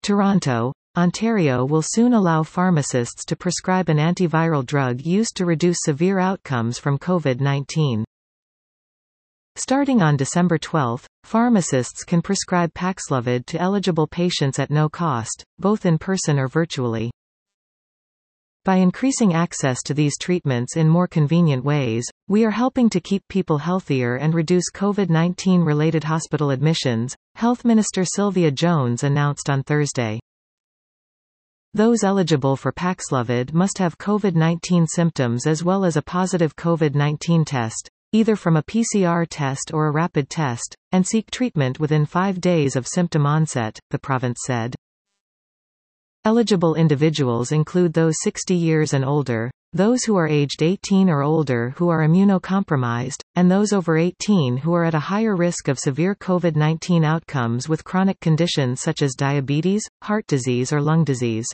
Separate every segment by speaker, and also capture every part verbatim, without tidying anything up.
Speaker 1: Toronto, Ontario will soon allow pharmacists to prescribe an antiviral drug used to reduce severe outcomes from COVID nineteen. Starting on December twelfth, pharmacists can prescribe Paxlovid to eligible patients at no cost, both in person or virtually. By increasing access to these treatments in more convenient ways, we are helping to keep people healthier and reduce COVID nineteen related hospital admissions, Health Minister Sylvia Jones announced on Thursday. Those eligible for Paxlovid must have COVID nineteen symptoms as well as a positive COVID nineteen test, either from a P C R test or a rapid test, and seek treatment within five days of symptom onset, the province said. Eligible individuals include those sixty years and older, those who are aged eighteen or older who are immunocompromised, and those over eighteen who are at a higher risk of severe COVID nineteen outcomes with chronic conditions such as diabetes, heart disease or lung disease.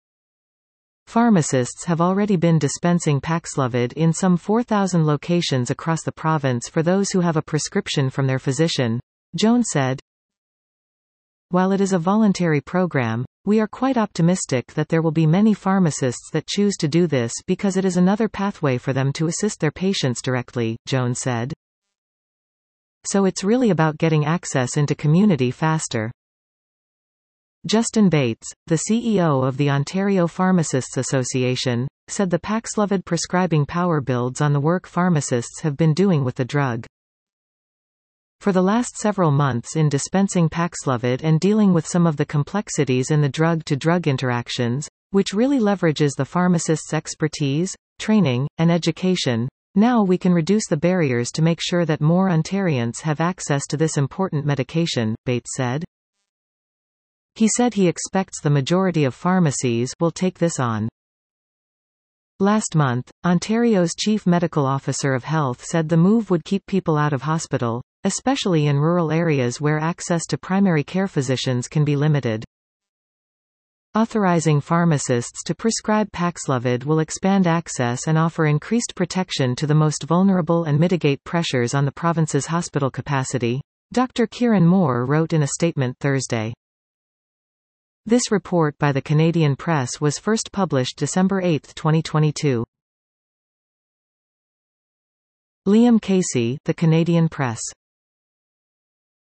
Speaker 1: Pharmacists have already been dispensing Paxlovid in some four thousand locations across the province for those who have a prescription from their physician, Jones said. While it is a voluntary program, we are quite optimistic that there will be many pharmacists that choose to do this because it is another pathway for them to assist their patients directly, Jones said. So it's really about getting access into community faster. Justin Bates, the C E O of the Ontario Pharmacists Association, said the Paxlovid prescribing power builds on the work pharmacists have been doing with the drug. For the last several months in dispensing Paxlovid and dealing with some of the complexities in the drug-to-drug interactions, which really leverages the pharmacist's expertise, training, and education, now we can reduce the barriers to make sure that more Ontarians have access to this important medication, Bates said. He said he expects the majority of pharmacies will take this on. Last month, Ontario's Chief Medical Officer of Health said the move would keep people out of hospital, especially in rural areas where access to primary care physicians can be limited. Authorizing pharmacists to prescribe Paxlovid will expand access and offer increased protection to the most vulnerable and mitigate pressures on the province's hospital capacity, Doctor Kieran Moore wrote in a statement Thursday. This report by the Canadian Press was first published December eighth, twenty twenty-two. Liam Casey, The Canadian Press.